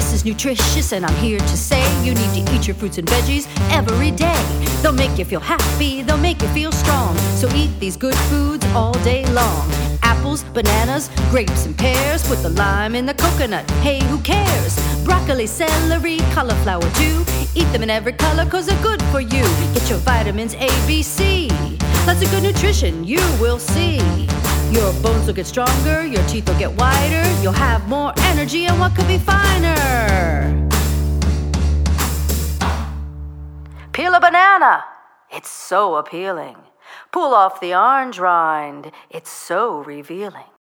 This is nutritious, and I'm here to say you need to eat your fruits and veggies every day. They'll make you feel happy, they'll make you feel strong. So eat these good foods all day long. Apples, bananas, grapes and pears. Put the lime in the coconut, hey, who cares? Broccoli, celery, cauliflower too. Eat them in every color, cause they're good for you. Get your vitamins A, B, C. Lots of good nutrition, you will see. Your bones will get stronger, your teeth will get whiter. You'll have more energy, and what could be finer? Peel a banana, it's so appealing. Pull off the orange rind, it's so revealing.